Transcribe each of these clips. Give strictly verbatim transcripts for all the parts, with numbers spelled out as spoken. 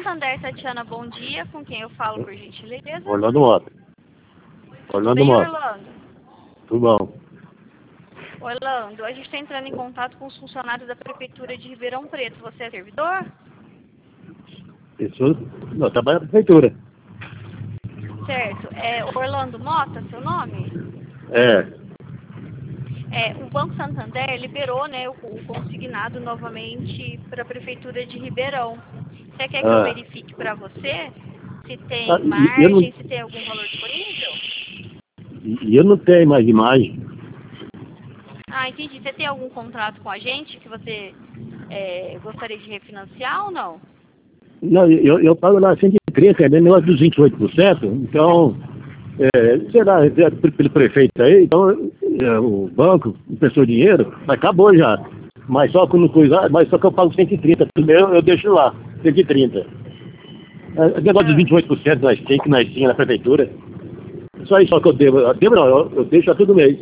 Santander, Tatiana, bom dia. Com quem eu falo, por gentileza? Orlando Mota. Orlando Bem, Mota. Orlando. Tudo bom. Orlando, a gente está entrando em contato com os funcionários da Prefeitura de Ribeirão Preto. Você é servidor? Isso, não, trabalho na prefeitura. Certo. É Orlando Mota, seu nome? É. É, o Banco Santander liberou, né, o, o consignado novamente para a Prefeitura de Ribeirão. Você quer que eu Ah. verifique para você se tem Ah, e- margem, eu não, se tem algum valor disponível? e eu não tenho mais imagem. Ah, entendi. Você tem algum contrato com a gente que você é, gostaria de refinanciar ou não? Não, eu, eu pago lá cento e trinta, é negócio dos vinte e oito por cento, então, é, sei lá, é pelo prefeito aí, então é, o banco emprestou dinheiro, mas acabou já. Mas só que, não coisa, mas só que eu pago cento e trinta, primeiro eu deixo lá, cento e trinta. É, negócio dos Ah, vinte e oito por cento nós temos, que nós tínhamos na prefeitura. Só isso só que eu devo. Eu devo não, eu, eu deixo a todo mês.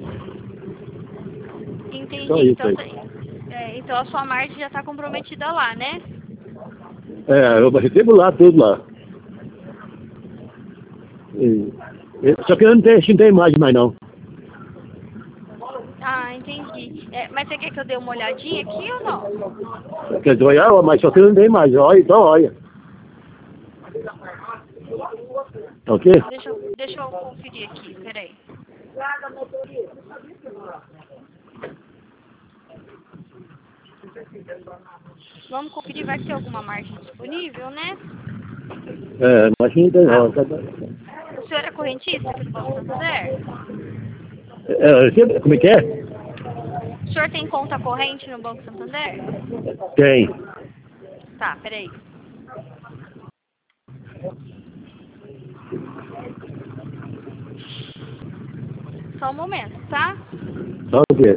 Só entendi. isso Então, aí. você- é, então a sua margem já está comprometida lá, né? É, eu recebo lá, tudo lá. E- e- só que eu não tenho, não tenho imagem mais não. Ah, entendi. É, mas você quer que eu dê uma olhadinha aqui ou não? Quer dizer, olha, mas só que eu não tenho imagem. Olha, então olha. Ok? Deixa eu, deixa eu conferir aqui, peraí. Vamos conferir, vai ter alguma margem disponível, né? É, mas não tem Ah, não. Tá- o senhor é correntista aqui do Banco Santander? É, você- como é que é? O senhor tem conta corrente no Banco Santander? Tem. Tá, peraí. Só um momento, tá? Só o quê?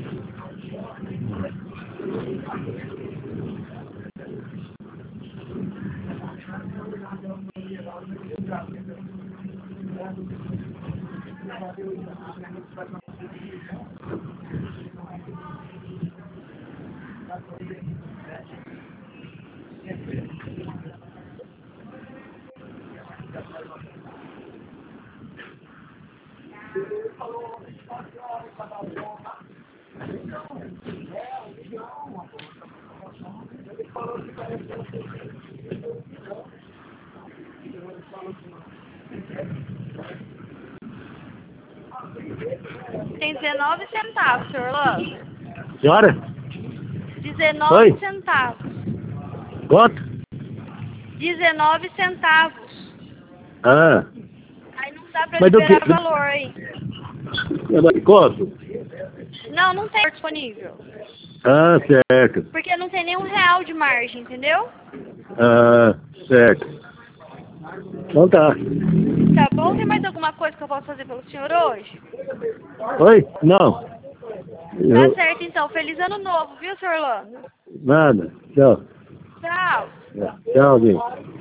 Tem dezenove centavos, senhor Orlando. Senhora? dezenove Oi? centavos. Quanto? dezenove centavos. Ah. Aí não dá pra Mas do liberar que? valor aí. Quanto? Não, não tem disponível. Ah, certo. Porque não tem nenhum real de margem, entendeu? Ah, certo. Então tá. Tá bom? Tem mais alguma coisa que eu posso fazer pelo senhor hoje? Oi? Não. Tá Eu, certo, então. Feliz ano novo, viu, senhor Orlando? nada. Tchau. Tchau. Tchau, gente.